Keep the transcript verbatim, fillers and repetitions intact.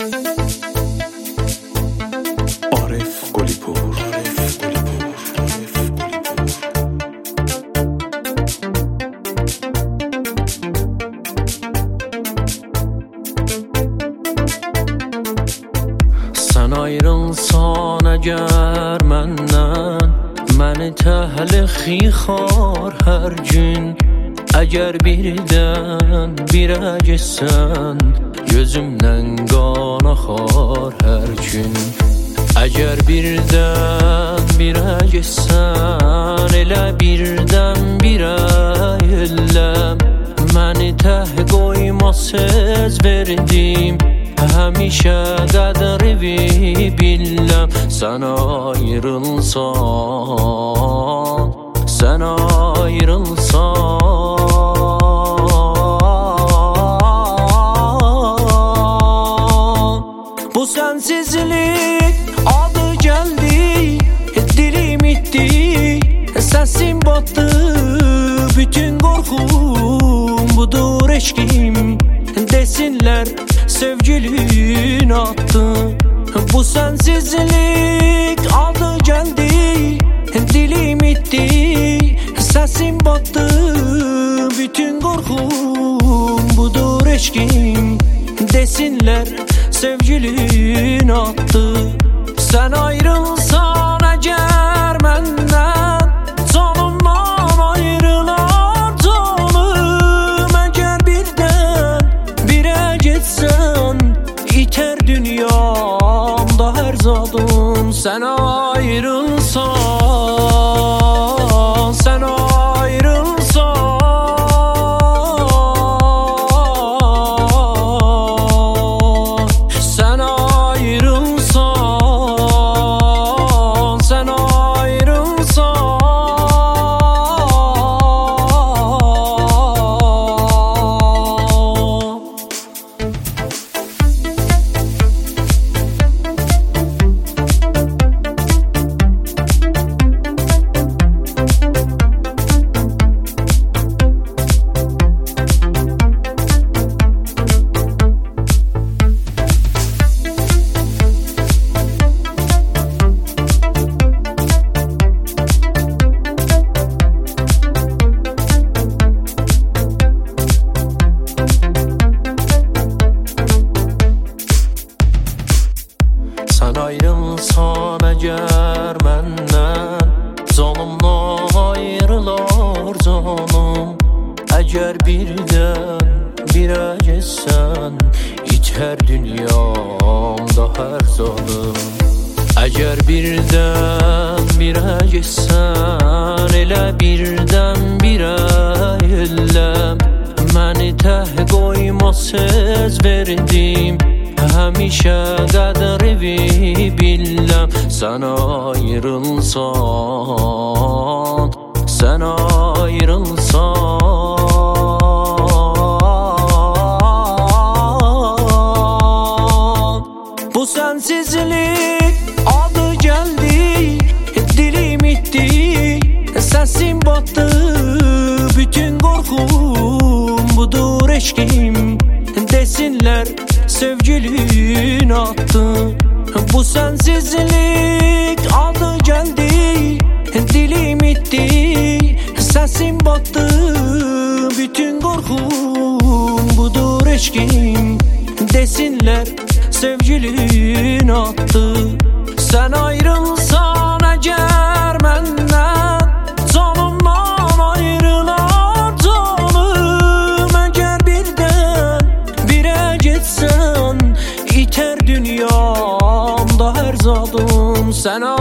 عارف گلی پور، عارف گلی پور، عارف guli pur. Sen ayrılsan eğer menden, məni təhliqi xar hər gün. Əgər birdən birə getsən, gözümdən qan axar hər gün. Əgər birdən birə getsən, elə birdən birə yelləm. Məni təh qoyma söz verdim, həmişə qədrini biləm. Sən ayrılsan, sən ayrılsan, bu sensizlik adı geldi, dilim itti, sesim battı. Bütün korkum budur eşkim, desinler sevgilin attı. Bu sensizlik adı geldi, dilim itti, sesim battı. Bütün korkum budur eşkim, desinler sevgilin attı. Sen ayrılsan eğer menden, canımdan ayrılar canım. Eğer birden bire gitsen, iter dünyamda her zadım. Sen ayrılsan, sen ayrılsan, sen ayrılsan, sen ayrılsan, sen ayrılsan eğer menden, canımdan ayrılar canım. Eğer birden bire geçsen, iter dünyamda her zalim. Eğer birden bire geçsen, elə birden bire yelləm. Məni təh qoyma söz verdim, həmişə qədrini biləm. Sən ayrılsan, sən ayrılsan, bu sensizlik adı geldi, dilim itti, sesim battı. Bütün korkum budur eşkim, desinler sevgilin attı. Bu sensizlik adı geldi, dilim itti, sesim battı. Bütün korkum budur eşkim, desinler sevgilin attı. Sen ayrılsan eğer menden, canımdan ayrılar canım. Eğer birden bire gitsen, iter dünyamda her zadım. Sen